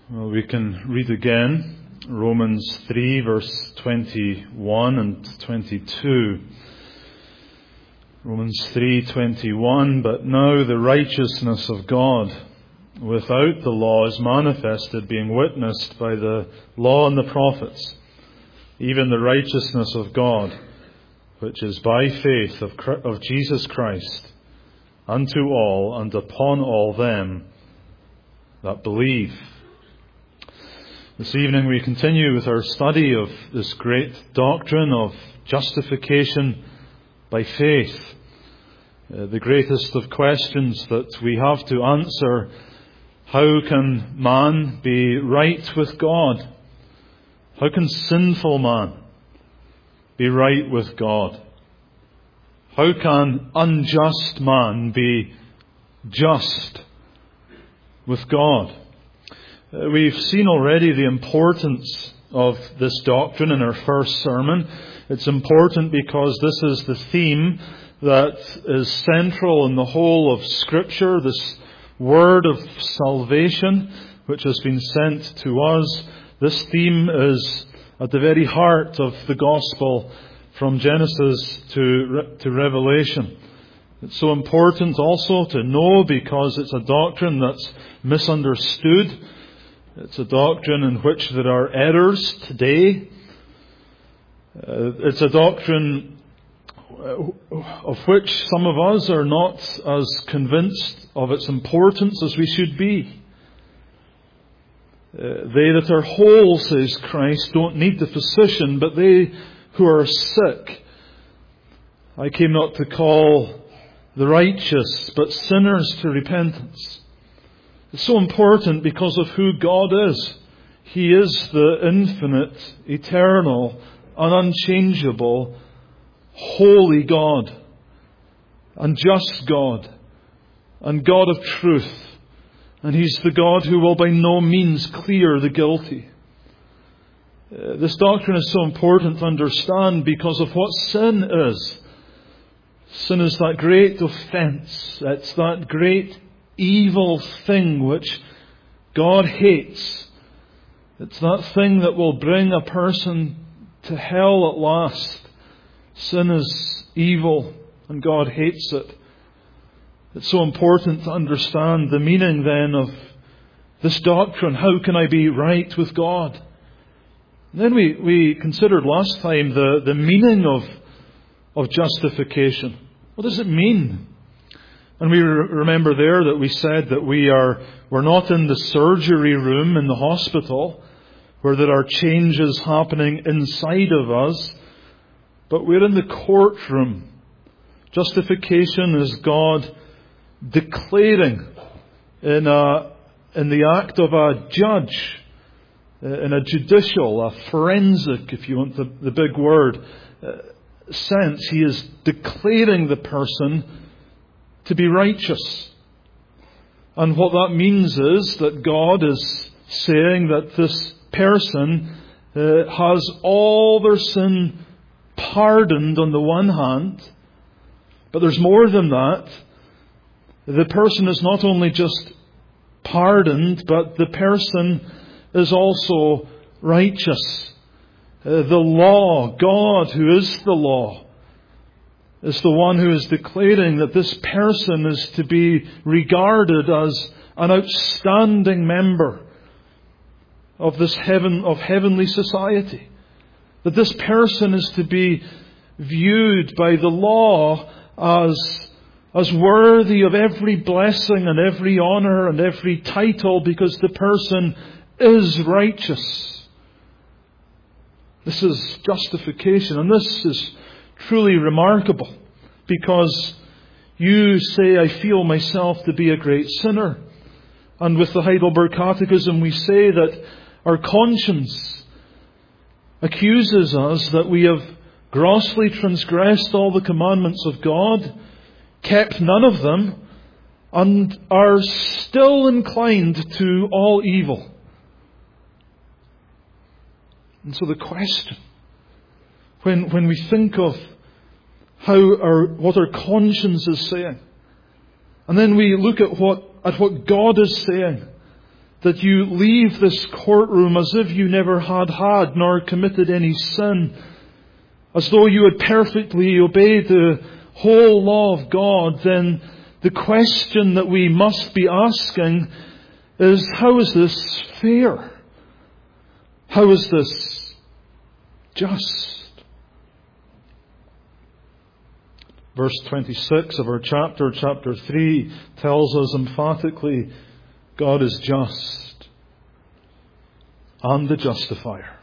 Well, we can read again Romans 3 verse 21 and 22. Romans 3:21, but now the righteousness of God without the law is manifested, being witnessed by the law and the prophets, even the righteousness of God, which is by faith of Jesus Christ, unto all and upon all them that believe. This evening we continue with our study of this great doctrine of justification by faith. The greatest of questions that we have to answer: how can man be right with God? How can sinful man be right with God? How can unjust man be just with God? We've seen already the importance of this doctrine in our first sermon. It's important because this is the theme that is central in the whole of Scripture, this word of salvation which has been sent to us. This theme is at the very heart of the gospel from Genesis to Revelation. It's so important also to know because it's a doctrine that's misunderstood. It's a doctrine in which there are errors today. It's a doctrine of which some of us are not as convinced of its importance as we should be. They that are whole, says Christ, don't need the physician, but they who are sick. I came not to call the righteous, but sinners to repentance. It's so important because of who God is. He is the infinite, eternal, and unchangeable, holy God, and just God, and God of truth. And He's the God who will by no means clear the guilty. This doctrine is so important to understand because of what sin is. Sin is that great offence. It's that great evil thing which God hates. It's that thing that will bring a person to hell at last. Sin is evil and God hates it. It's so important to understand the meaning then of this doctrine. How can I be right with God? And then we considered last time the meaning of justification. What does it mean? And we remember there that we said that we're not in the surgery room in the hospital where there are changes happening inside of us, but we're in the courtroom. Justification is God declaring in the act of a judge, in a judicial, a forensic, if you want the big word, sense. He is declaring the person to be righteous. And what that means is that God is saying that this person has all their sin pardoned on the one hand, but there's more than that. The person is not only just pardoned, but the person is also righteous. The law, God who is the law, is the one who is declaring that this person is to be regarded as an outstanding member of this heavenly society. That this person is to be viewed by the law as worthy of every blessing and every honor and every title because the person is righteous. This is justification, and this is truly remarkable because you say, I feel myself to be a great sinner. And with the Heidelberg Catechism we say that our conscience accuses us that we have grossly transgressed all the commandments of God, kept none of them, and are still inclined to all evil. And so the question, when we think of what our conscience is saying, and then we look at what God is saying, that you leave this courtroom as if you never had nor committed any sin, as though you had perfectly obeyed the whole law of God, then the question that we must be asking is, how is this fair? How is this just? Verse 26 of our chapter 3, tells us emphatically, God is just and the justifier.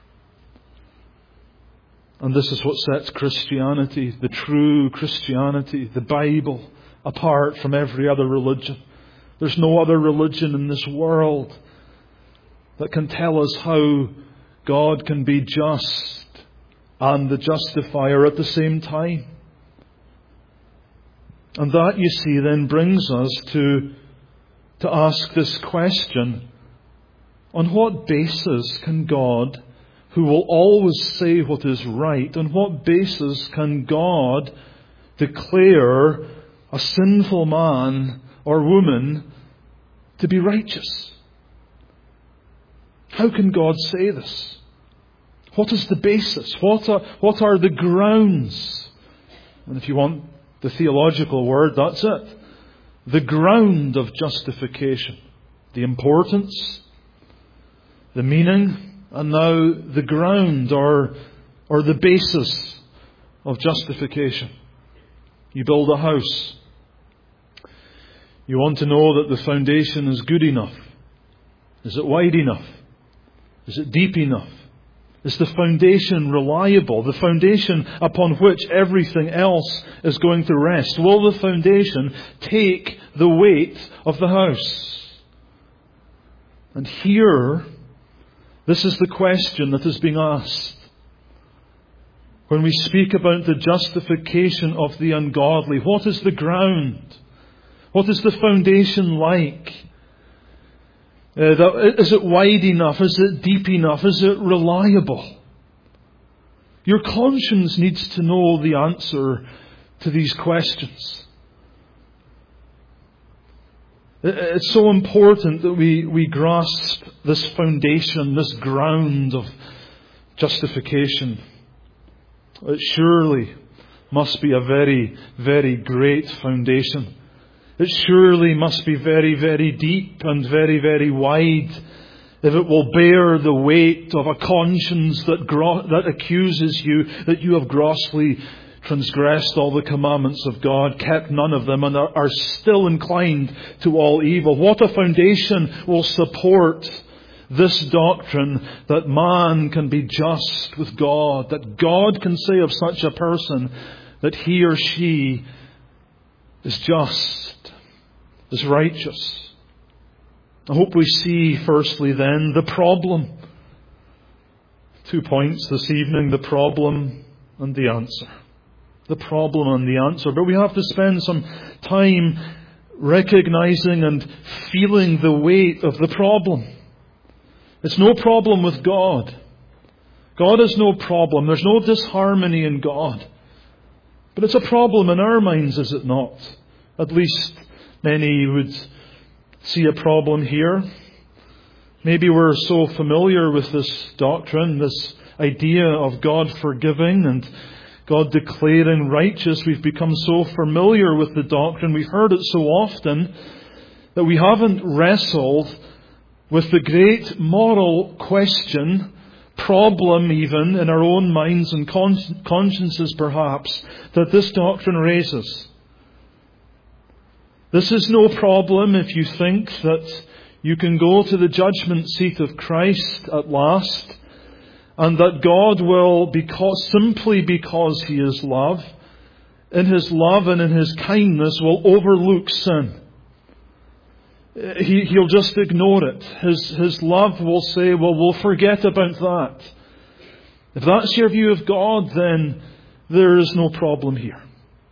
And this is what sets Christianity, the true Christianity, the Bible, apart from every other religion. There's no other religion in this world that can tell us how God can be just and the justifier at the same time. And that, you see, then brings us to ask this question: on what basis can God, who will always say what is right, on what basis can God declare a sinful man or woman to be righteous? How can God say this? What is the basis? What are the grounds? And if you want the theological word, that's it. The ground of justification. The importance, the meaning, and now the ground or the basis of justification. You build a house. You want to know that the foundation is good enough. Is it wide enough? Is it deep enough? Is the foundation reliable? The foundation upon which everything else is going to rest. Will the foundation take the weight of the house? And here, this is the question that is being asked. When we speak about the justification of the ungodly, what is the ground? What is the foundation like? Is it wide enough? Is it deep enough? Is it reliable? Your conscience needs to know the answer to these questions. It's so important that we grasp this foundation, this ground of justification. It surely must be a very, very great foundation. It surely must be very, very deep and very, very wide if it will bear the weight of a conscience that accuses you that you have grossly transgressed all the commandments of God, kept none of them, and are still inclined to all evil. What a foundation will support this doctrine that man can be just with God, that God can say of such a person that he or she is just, is righteous. I hope we see, firstly then, the problem. 2 points this evening: the problem and the answer. The problem and the answer. But we have to spend some time recognizing and feeling the weight of the problem. It's no problem with God. God is no problem. There's no disharmony in God. But it's a problem in our minds, is it not? At least many would see a problem here. Maybe we're so familiar with this doctrine, this idea of God forgiving and God declaring righteous. We've become so familiar with the doctrine. We've heard it so often that we haven't wrestled with the great moral question, problem even, in our own minds and consciences perhaps, that this doctrine raises. This is no problem if you think that you can go to the judgment seat of Christ at last, and that God will, simply because He is love, in His love and in His kindness, will overlook sin. He'll just ignore it. His love will say, well, we'll forget about that. If that's your view of God, then there is no problem here.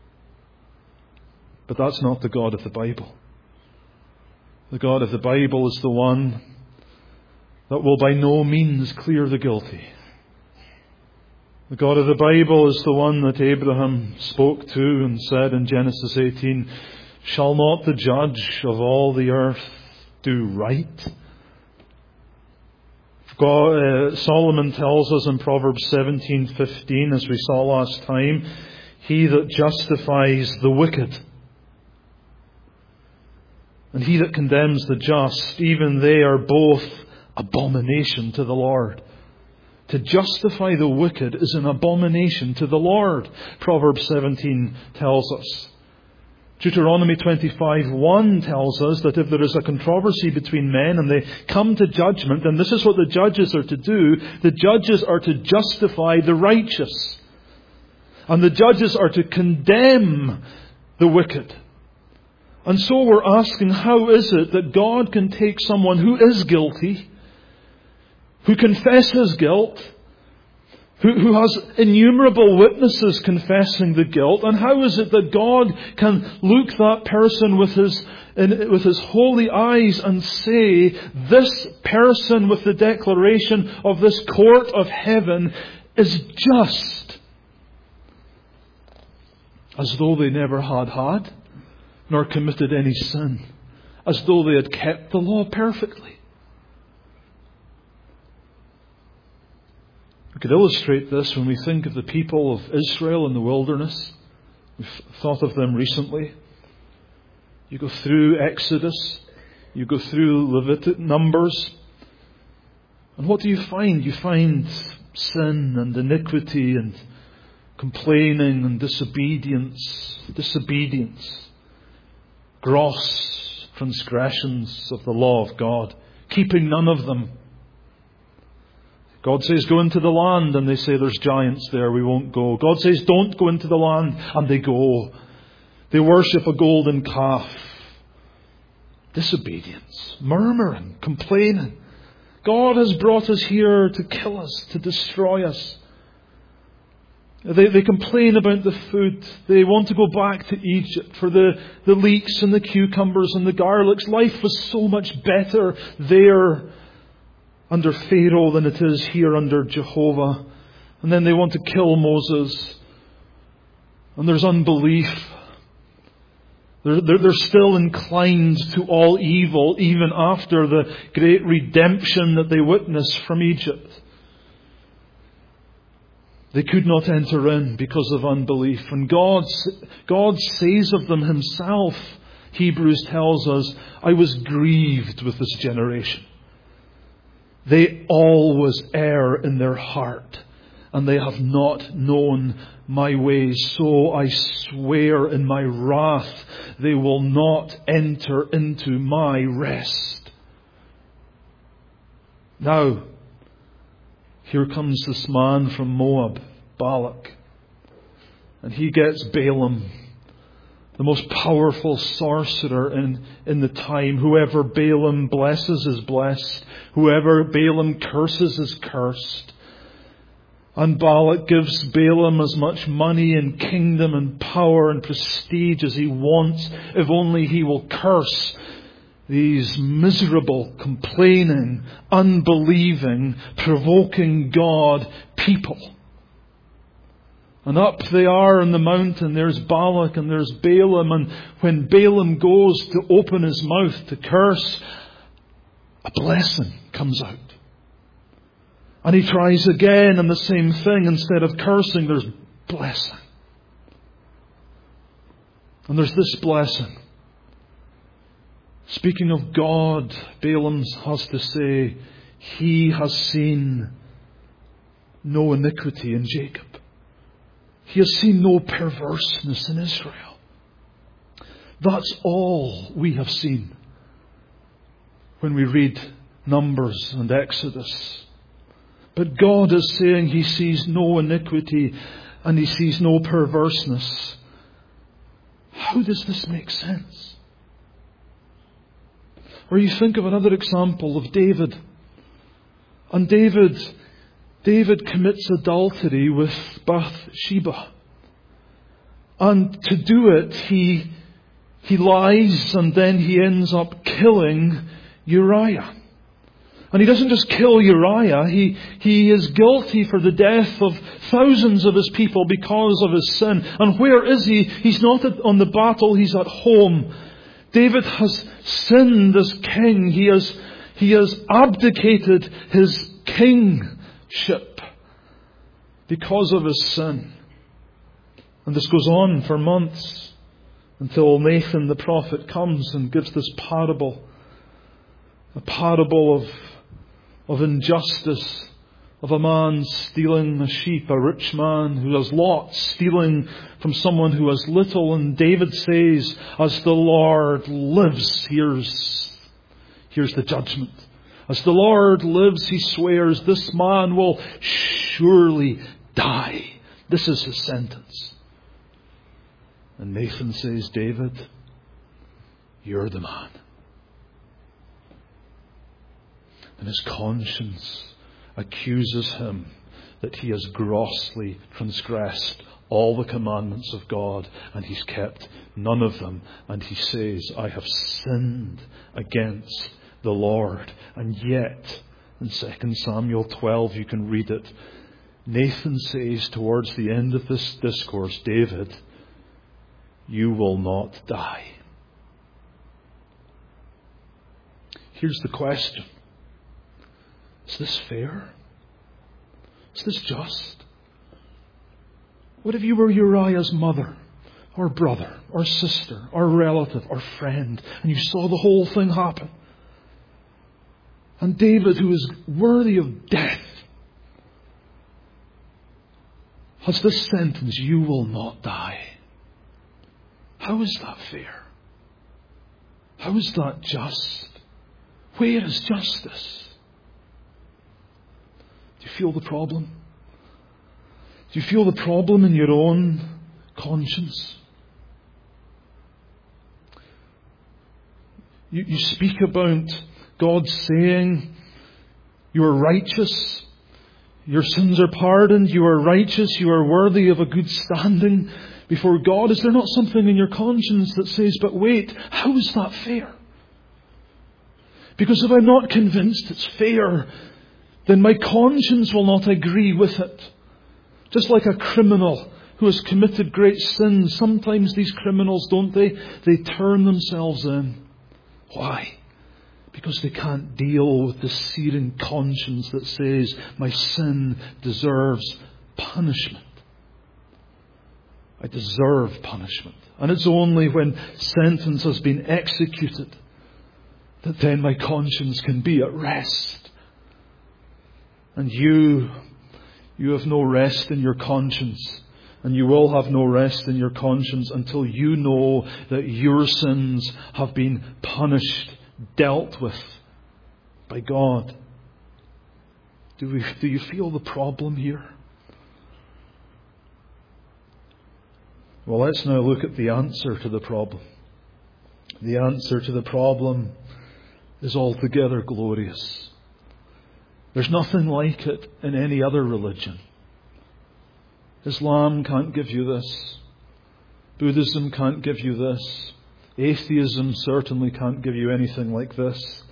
But that's not the God of the Bible. The God of the Bible is the one that will by no means clear the guilty. The God of the Bible is the one that Abraham spoke to and said in Genesis 18, "Shall not the judge of all the earth do right?" Solomon tells us in Proverbs 17:15, as we saw last time, he that justifies the wicked and he that condemns the just, even they are both abomination to the Lord. To justify the wicked is an abomination to the Lord, Proverbs 17 tells us. Deuteronomy 25:1 tells us that if there is a controversy between men and they come to judgment, then this is what the judges are to do. The judges are to justify the righteous. And the judges are to condemn the wicked. And so we're asking, how is it that God can take someone who is guilty, who confesses guilt, who has innumerable witnesses confessing the guilt, and how is it that God can look that person with his holy eyes and say, this person with the declaration of this court of heaven is just, as though they never had, nor committed any sin, as though they had kept the law perfectly. We could illustrate this when we think of the people of Israel in the wilderness. We've thought of them recently. You go through Exodus, you go through Leviticus, Numbers, and what do you find? You find sin and iniquity and complaining and disobedience, gross transgressions of the law of God, keeping none of them. God says, go into the land, and they say, there's giants there, we won't go. God says, don't go into the land, and they go. They worship a golden calf. Disobedience, murmuring, complaining. God has brought us here to kill us, to destroy us. They complain about the food. They want to go back to Egypt for the leeks and the cucumbers and the garlics. Life was so much better there under Pharaoh than it is here under Jehovah. And then they want to kill Moses. And there's unbelief. They're still inclined to all evil even after the great redemption that they witnessed from Egypt. They could not enter in because of unbelief. And God says of them himself, Hebrews tells us, I was grieved with this generation. They always err in their heart, and they have not known my ways. So I swear in my wrath, they will not enter into my rest. Now, here comes this man from Moab, Balak, and he gets Balaam, the most powerful sorcerer in the time. Whoever Balaam blesses is blessed. Whoever Balaam curses is cursed. And Balak gives Balaam as much money and kingdom and power and prestige as he wants, if only he will curse these miserable, complaining, unbelieving, provoking God people. And up they are in the mountain. There's Balak and there's Balaam. And when Balaam goes to open his mouth to curse, a blessing comes out. And he tries again, and the same thing. Instead of cursing, there's blessing. And there's this blessing. Speaking of God, Balaam has to say, he has seen no iniquity in Jacob. He has seen no perverseness in Israel. That's all we have seen when we read Numbers and Exodus. But God is saying he sees no iniquity and he sees no perverseness. How does this make sense? Or you think of another example of David. And David commits adultery with Bathsheba. And to do it, he lies, and then he ends up killing Uriah. And he doesn't just kill Uriah, he is guilty for the death of thousands of his people because of his sin. And where is he? He's not on the battle, he's at home. David has sinned as king. He has abdicated his kingship because of his sin. And this goes on for months until Nathan the prophet comes and gives this parable. A parable of injustice, of a man stealing a sheep, a rich man who has lots, stealing from someone who has little. And David says, as the Lord lives, here's the judgment. As the Lord lives, he swears, this man will surely die. This is his sentence. And Nathan says, David, you're the man. And his conscience accuses him that he has grossly transgressed all the commandments of God, and he's kept none of them. And he says, I have sinned against the Lord. And yet, in 2 Samuel 12, you can read it, Nathan says towards the end of this discourse, David, you will not die. Here's the question. Is this fair? Is this just? What if you were Uriah's mother, or brother, or sister, or relative, or friend, and you saw the whole thing happen? And David, who is worthy of death, has this sentence, you will not die. How is that fair? How is that just? Where is justice? Do you feel the problem? Do you feel the problem in your own conscience? You speak about God saying, you are righteous, your sins are pardoned, you are righteous, you are worthy of a good standing before God. Is there not something in your conscience that says, but wait, how is that fair? Because if I'm not convinced it's fair, then my conscience will not agree with it. Just like a criminal who has committed great sins, sometimes these criminals, don't they? They turn themselves in. Why? Because they can't deal with the searing conscience that says, my sin deserves punishment. I deserve punishment. And it's only when sentence has been executed that then my conscience can be at rest. And you have no rest in your conscience. And you will have no rest in your conscience until you know that your sins have been punished, dealt with by God. Do you feel the problem here? Well, let's now look at the answer to the problem. The answer to the problem is altogether glorious. There's nothing like it in any other religion. Islam can't give you this. Buddhism can't give you this. Atheism certainly can't give you anything like this.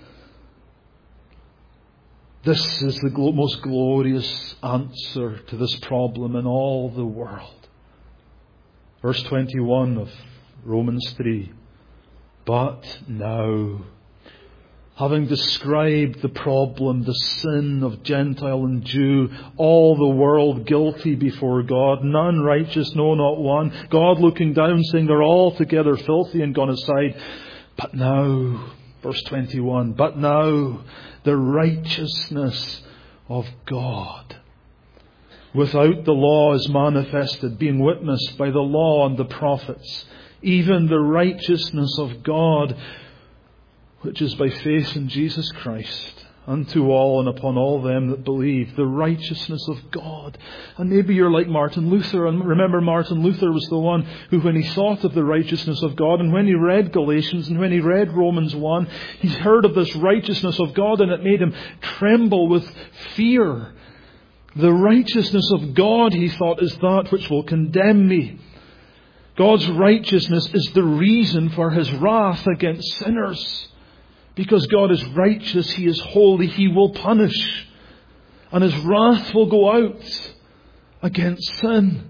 This is the most glorious answer to this problem in all the world. Verse 21 of Romans 3. But now, having described the problem, the sin of Gentile and Jew, all the world guilty before God, none righteous, no, not one. God looking down, saying they're all together filthy and gone aside. But now, verse 21, but now the righteousness of God without the law is manifested, being witnessed by the law and the prophets, even the righteousness of God, which is by faith in Jesus Christ, unto all and upon all them that believe, the righteousness of God. And maybe you're like Martin Luther, and remember Martin Luther was the one who, when he thought of the righteousness of God, and when he read Galatians, and when he read Romans 1, he heard of this righteousness of God, and it made him tremble with fear. The righteousness of God, he thought, is that which will condemn me. God's righteousness is the reason for his wrath against sinners. Because God is righteous, he is holy, he will punish. And his wrath will go out against sin.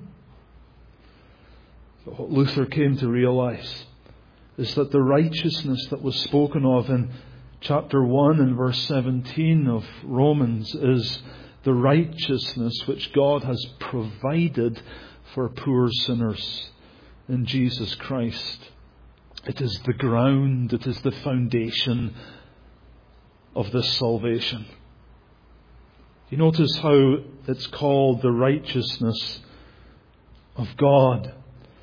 But what Luther came to realize is that the righteousness that was spoken of in chapter 1 and verse 17 of Romans is the righteousness which God has provided for poor sinners in Jesus Christ. It is the ground, it is the foundation of this salvation. You notice how it's called the righteousness of God.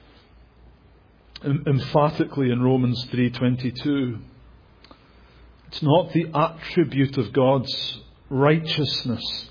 Emphatically in Romans 3:22. It's not the attribute of God's righteousness.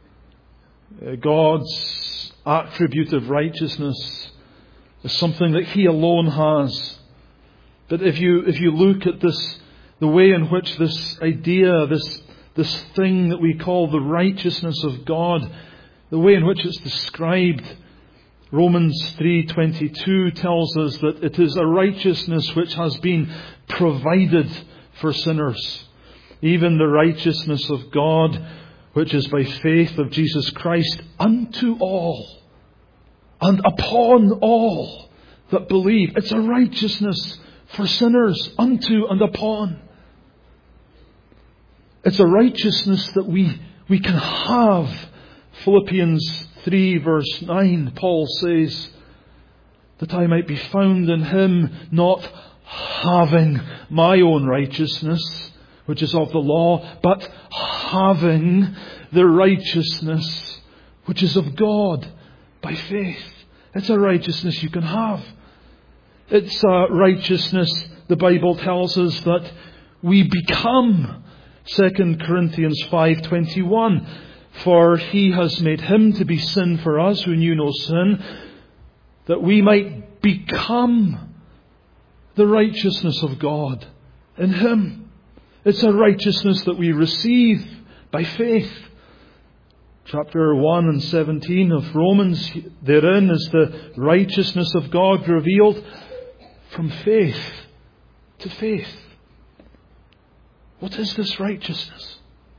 God's attribute of righteousness is something that He alone has. But if you look at this, the way in which this idea, this thing that we call the righteousness of God, the way in which it's described, Romans 3:22 tells us that it is a righteousness which has been provided for sinners. Even the righteousness of God, which is by faith of Jesus Christ, unto all and upon all that believe. It's a righteousness for sinners, unto and upon. It's a righteousness that we can have. Philippians 3 verse 9, Paul says, that I might be found in Him, not having my own righteousness, which is of the law, but having the righteousness which is of God by faith. It's a righteousness you can have. It's a righteousness, the Bible tells us, that we become. 2 Corinthians 5:21. For He has made Him to be sin for us who knew no sin, that we might become the righteousness of God in Him. It's a righteousness that we receive by faith. Chapter 1 and 17 of Romans, therein is the righteousness of God revealed from faith to faith. What is this righteousness?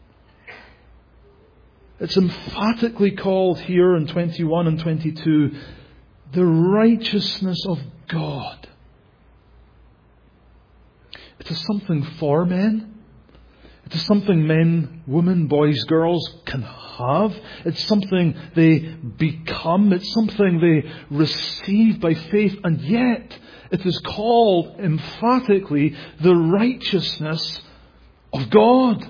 It's emphatically called here in 21 and 22, the righteousness of God. It is something for men. It is something men, women, boys, girls can have. It's something they become. It's something they receive by faith. And yet, it is called emphatically the righteousness of God.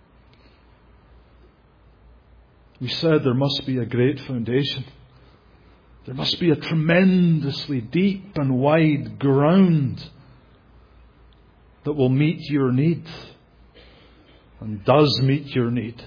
We said there must be a great foundation. There must be a tremendously deep and wide ground that will meet your need and does meet your need.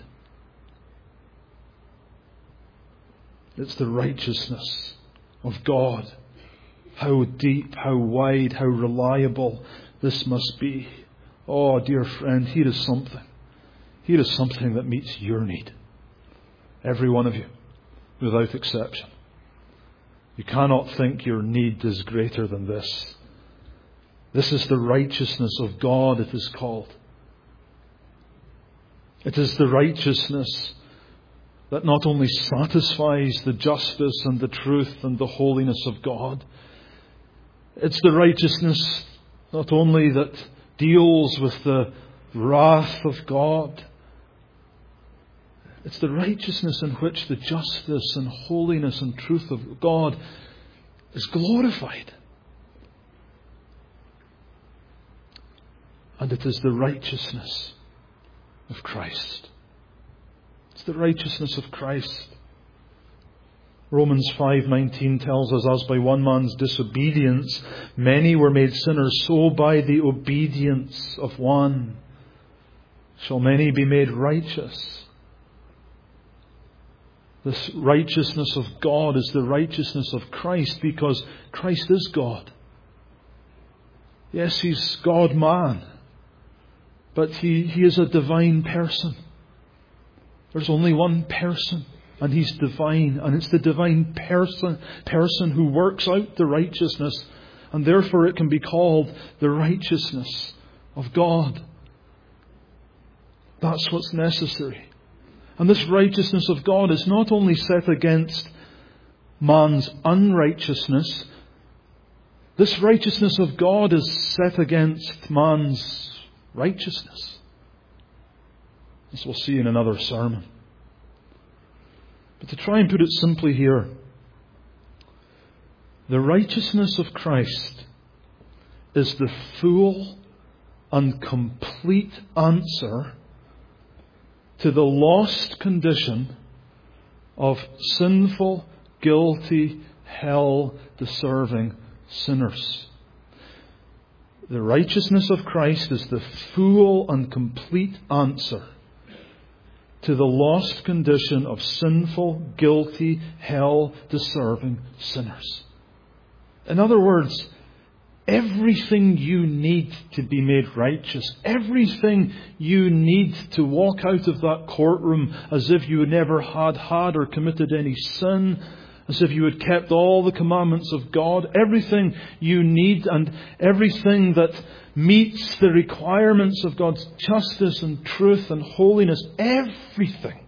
It's the righteousness of God. How deep, how wide, how reliable this must be. Oh, dear friend, here is something. Here is something that meets your need. Every one of you, without exception. You cannot think your need is greater than this. This is the righteousness of God, it is called. It is the righteousness that not only satisfies the justice and the truth and the holiness of God. It's the righteousness not only that deals with the wrath of God. It's the righteousness in which the justice and holiness and truth of God is glorified. And it is the righteousness of Christ. It's the righteousness of Christ. Romans 5:19 tells us, as by one man's disobedience many were made sinners, so by the obedience of one shall many be made righteous. This righteousness of God is the righteousness of Christ, because Christ is God. Yes, He's God-man, but He is a divine person. There's only one person, and He's divine, and it's the divine person who works out the righteousness, and therefore it can be called the righteousness of God. That's what's necessary. And this righteousness of God is not only set against man's unrighteousness, this righteousness of God is set against man's righteousness. as we'll see in another sermon. But to try and put it simply here, the righteousness of Christ is the full and complete answer to the lost condition of sinful, guilty, hell-deserving sinners. The righteousness of Christ is the full and complete answer to the lost condition of sinful, guilty, hell-deserving sinners. In other words, everything you need to be made righteous, everything you need to walk out of that courtroom as if you never had or committed any sin, as if you had kept all the commandments of God, everything you need and everything that meets the requirements of God's justice and truth and holiness, everything.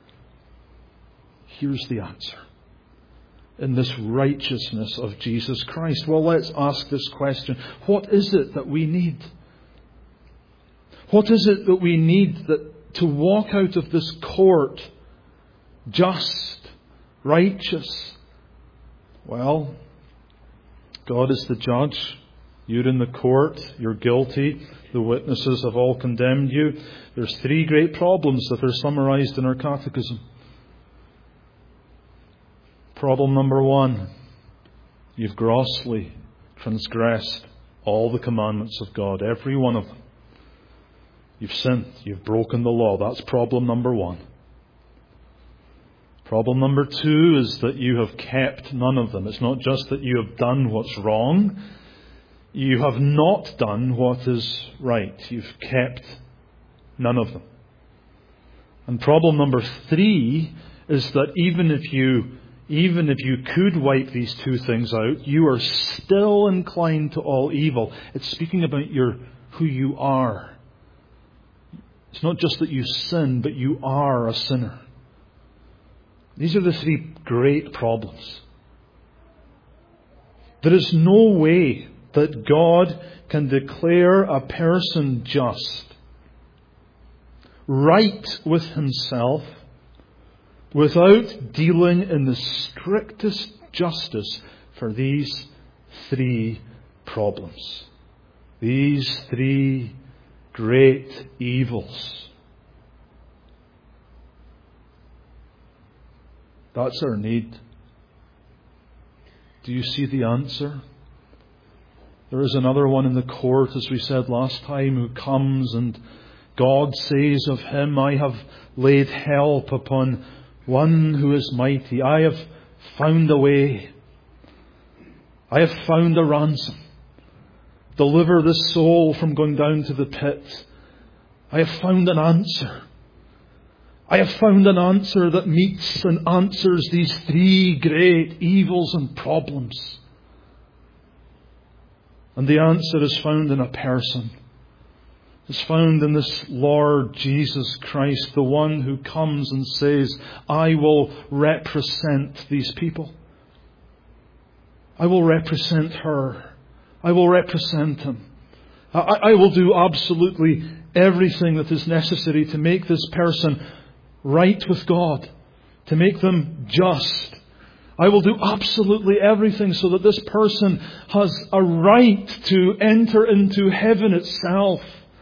Here's the answer. In this righteousness of Jesus Christ. Well, let's ask this question. What is it that we need? What is it that we need to walk out of this court just, righteous? Well, God is the judge. You're in the court. You're guilty. The witnesses have all condemned you. There's 3 great problems that are summarized in our catechism. Problem number 1, you've grossly transgressed all the commandments of God, every one of them. You've sinned, you've broken the law. That's problem number 1. Problem number 2 is that you have kept none of them. It's not just that you have done what's wrong, you have not done what is right. You've kept none of them. And problem number 3 is that even if you could wipe these 2 things out, you are still inclined to all evil. It's speaking about who you are. It's not just that you sin, but you are a sinner. These are the 3 great problems. There is no way that God can declare a person just, right with himself, without dealing in the strictest justice for these 3 problems. These 3 great evils. That's our need. Do you see the answer? There is another one in the court, as we said last time, who comes and God says of him, I have laid help upon one who is mighty. I have found a way. I have found a ransom. Deliver this soul from going down to the pit. I have found an answer. I have found an answer that meets and answers these 3 great evils and problems. And the answer is found in a person. It's found in this Lord Jesus Christ, the one who comes and says, I will represent these people. I will represent her. I will represent him. I will do absolutely everything that is necessary to make this person right with God, to make them just. I will do absolutely everything so that this person has a right to enter into heaven itself.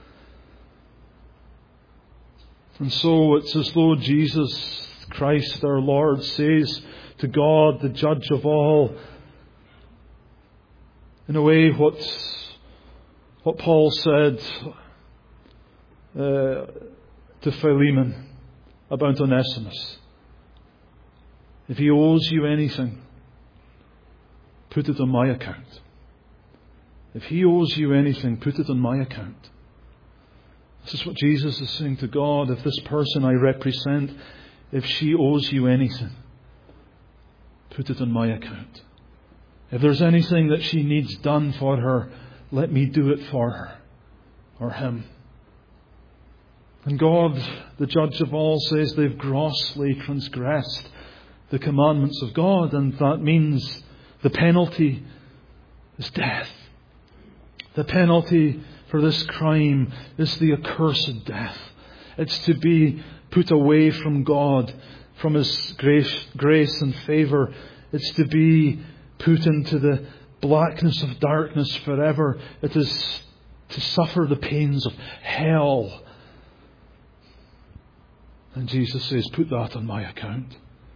And so it's as though Jesus Christ our Lord says to God, the judge of all, in a way what Paul said to Philemon about Onesimus. If he owes you anything, put it on my account. If he owes you anything, put it on my account. This is what Jesus is saying to God. If this person I represent, if she owes you anything, put it on my account. If there's anything that she needs done for her, let me do it for her or him. And God, the judge of all, says they've grossly transgressed the commandments of God, and that means the penalty is death. The penalty for this crime is the accursed death. It's to be put away from God, from His grace and favour. It's to be put into the blackness of darkness forever. It is to suffer the pains of hell. And Jesus says, put that on my account.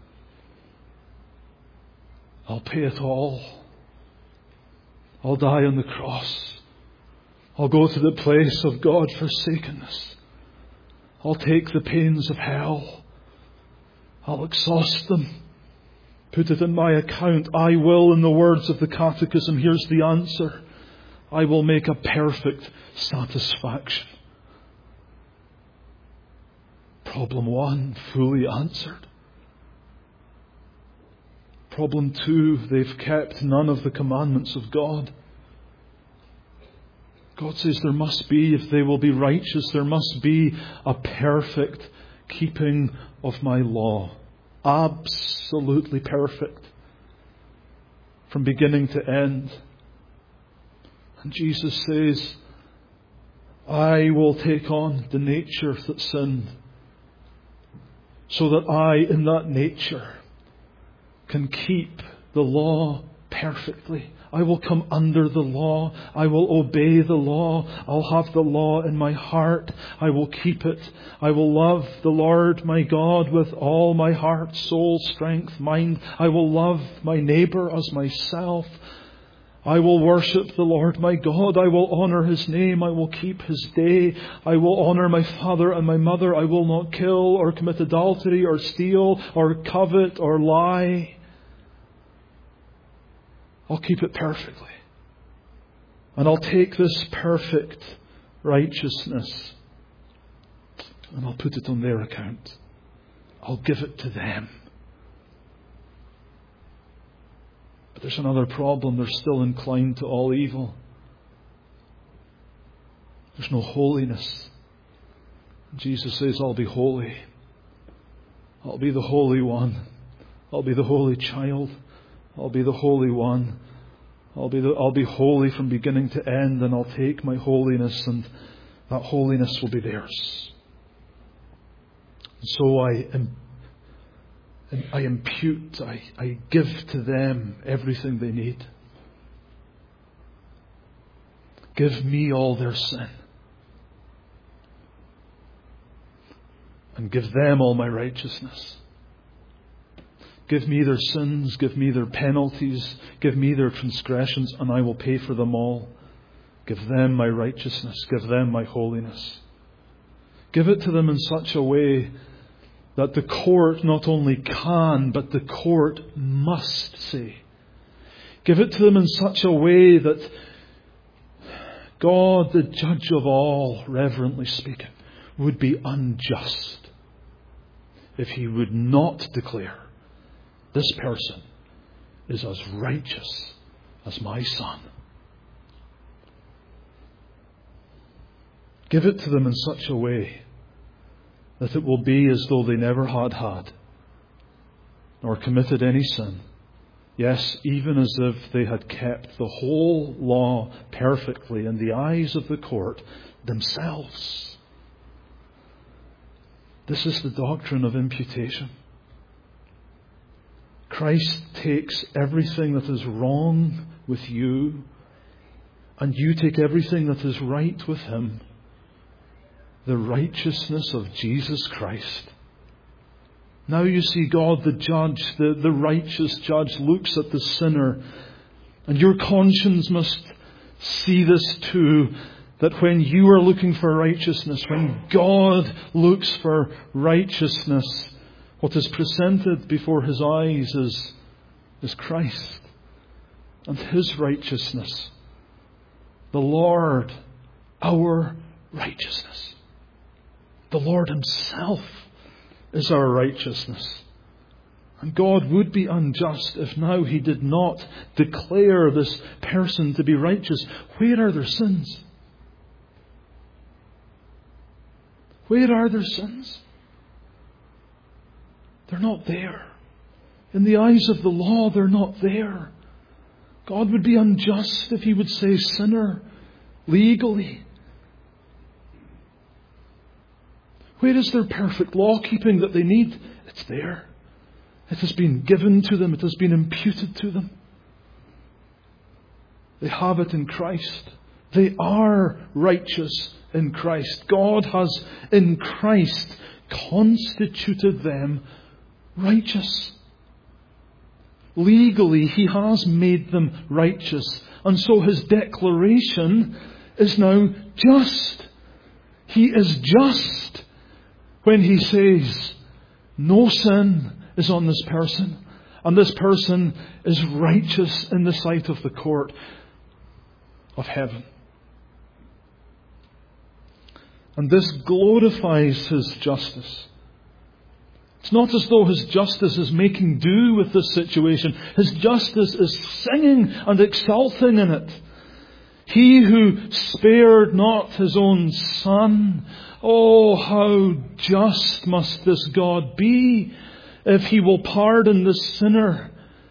I'll pay it all. I'll die on the cross. I'll go to the place of God-forsakenness. I'll take the pains of hell. I'll exhaust them. Put it in my account. I will, in the words of the Catechism, here's the answer. I will make a perfect satisfaction. Problem 1, fully answered. Problem 2, they've kept none of the commandments of God. God says there must be, if they will be righteous, there must be a perfect keeping of my law. Absolutely perfect. From beginning to end. And Jesus says, I will take on the nature that sinned, so that I, in that nature, can keep the law perfectly. I will come under the law. I will obey the law. I'll have the law in my heart. I will keep it. I will love the Lord my God with all my heart, soul, strength, mind. I will love my neighbour as myself. I will worship the Lord my God. I will honour His name. I will keep His day. I will honour my father and my mother. I will not kill or commit adultery or steal or covet or lie. I'll keep it perfectly. And I'll take this perfect righteousness and I'll put it on their account. I'll give it to them. But there's another problem. They're still inclined to all evil. There's no holiness. Jesus says, I'll be holy. I'll be the Holy One. I'll be the Holy Child. I'll be the Holy One. I'll be holy from beginning to end, and I'll take my holiness, and that holiness will be theirs. And so I impute, I give to them everything they need. Give me all their sin. And give them all my righteousness. Give me their sins, give me their penalties, give me their transgressions, and I will pay for them all. Give them my righteousness, give them my holiness. Give it to them in such a way that the court not only can, but the court must say. Give it to them in such a way that God, the judge of all, reverently speaking, would be unjust if He would not declare, this person is as righteous as my son. Give it to them in such a way that it will be as though they never had, nor committed any sin. Yes, even as if they had kept the whole law perfectly in the eyes of the court themselves. This is the doctrine of imputation. Christ takes everything that is wrong with you, and you take everything that is right with Him. The righteousness of Jesus Christ. Now you see God, the judge, the righteous judge, looks at the sinner, and your conscience must see this too, that when you are looking for righteousness, when God looks for righteousness, what is presented before His eyes is Christ and His righteousness. The Lord, our righteousness. The Lord Himself is our righteousness. And God would be unjust if now He did not declare this person to be righteous. Where are their sins? Where are their sins? They're not there. In the eyes of the law, they're not there. God would be unjust if He would say sinner legally. Where is their perfect law-keeping that they need? It's there. It has been given to them. It has been imputed to them. They have it in Christ. They are righteous in Christ. God has in Christ constituted them righteous. Legally, He has made them righteous. And so His declaration is now just. He is just when He says, no sin is on this person, and this person is righteous in the sight of the court of heaven. And this glorifies His justice. It's not as though His justice is making do with this situation. His justice is singing and exulting in it. He who spared not His own Son. Oh, how just must this God be if He will pardon the sinner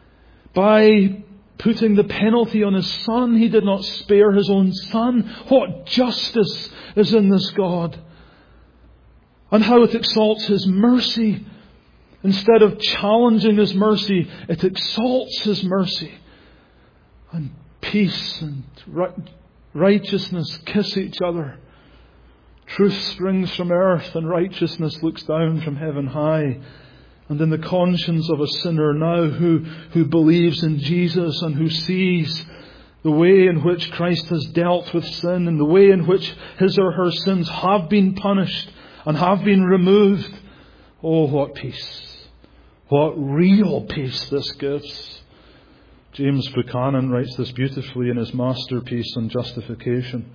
by putting the penalty on His Son. He did not spare His own Son. What justice is in this God. And how it exalts His mercy. Instead of challenging His mercy, it exalts His mercy. And peace and righteousness kiss each other. Truth springs from earth and righteousness looks down from heaven high. And in the conscience of a sinner now who believes in Jesus and who sees the way in which Christ has dealt with sin and the way in which his or her sins have been punished and have been removed. Oh, what peace. What real peace this gives. James Buchanan writes this beautifully in his masterpiece on justification.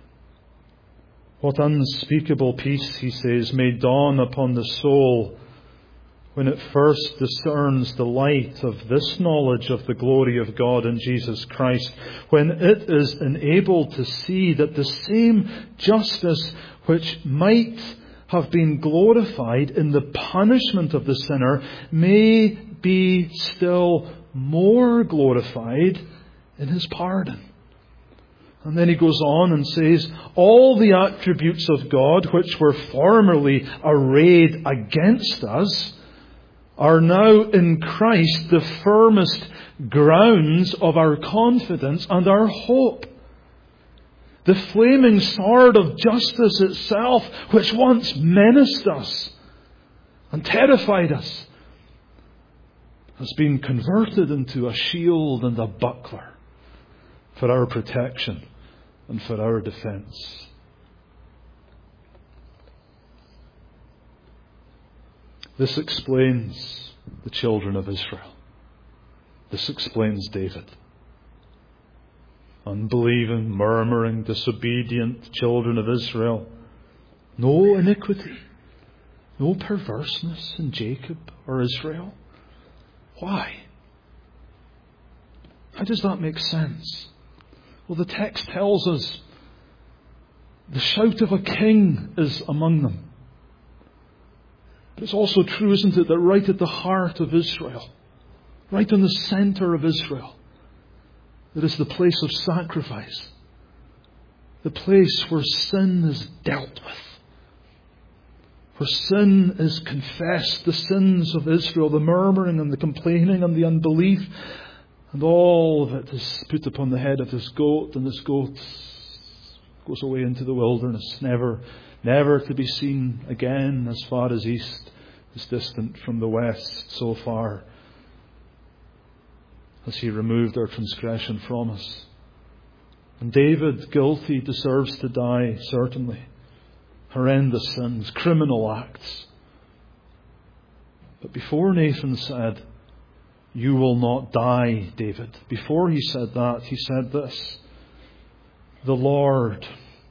What unspeakable peace, he says, may dawn upon the soul when it first discerns the light of this knowledge of the glory of God in Jesus Christ, when it is enabled to see that the same justice which might have been glorified in the punishment of the sinner may be still more glorified in His pardon. And then he goes on and says, all the attributes of God which were formerly arrayed against us are now in Christ the firmest grounds of our confidence and our hope. The flaming sword of justice itself, which once menaced us and terrified us, has been converted into a shield and a buckler for our protection and for our defense. This explains the children of Israel. This explains David. Unbelieving, murmuring, disobedient children of Israel. No iniquity, no perverseness in Jacob or Israel. Why? How does that make sense? Well, the text tells us the shout of a king is among them. But it's also true, isn't it, that right at the heart of Israel, right in the centre of Israel, there is the place of sacrifice. The place where sin is dealt with. Where sin is confessed, the sins of Israel, the murmuring and the complaining and the unbelief, and all of it is put upon the head of this goat, and this goat goes away into the wilderness, never to be seen again, as far as east is distant from the west, so far as He removed our transgression from us. And David, guilty, deserves to die, certainly. Horrendous sins, criminal acts. But before Nathan said, "You will not die, David," before he said that, he said this: "The Lord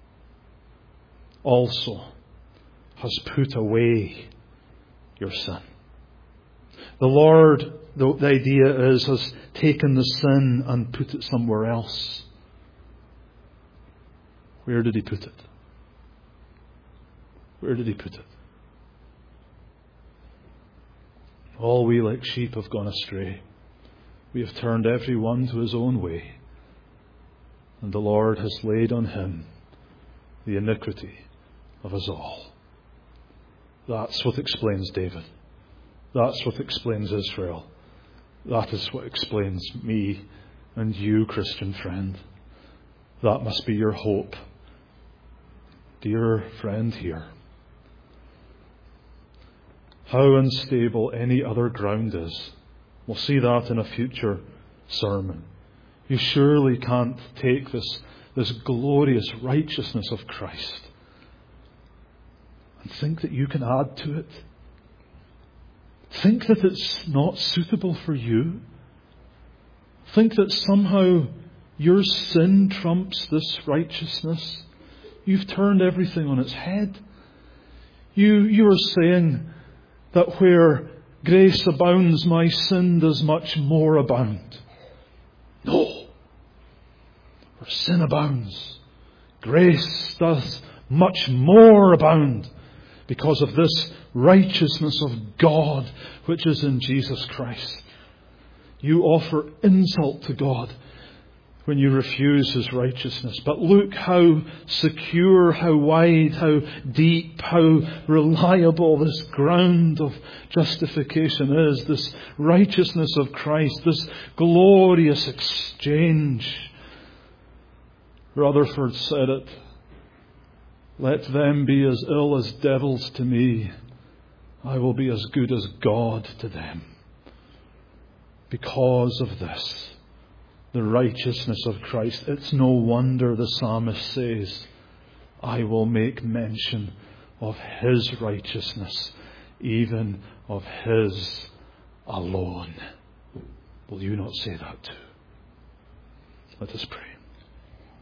also has put away your sin." The Lord, the idea is, has taken the sin and put it somewhere else. Where did He put it? Where did He put it? All we like sheep have gone astray. We have turned every one to his own way. And the Lord has laid on Him the iniquity of us all. That's what explains David. That's what explains Israel. That is what explains me and you, Christian friend. That must be your hope, dear friend here. How unstable any other ground is. We'll see that in a future sermon. You surely can't take this glorious righteousness of Christ and think that you can add to it. Think that it's not suitable for you. Think that somehow your sin trumps this righteousness. You've turned everything on its head. You are saying that where grace abounds, my sin does much more abound. No. Where sin abounds, grace does much more abound because of this righteousness of God which is in Jesus Christ. You offer insult to God when you refuse His righteousness. But look how secure, how wide, how deep, how reliable this ground of justification is. This righteousness of Christ, this glorious exchange. Rutherford said it. Let them be as ill as devils to me. I will be as good as God to them. Because of this, the righteousness of Christ. It's no wonder the psalmist says, I will make mention of His righteousness, even of His alone. Will you not say that too? Let us pray.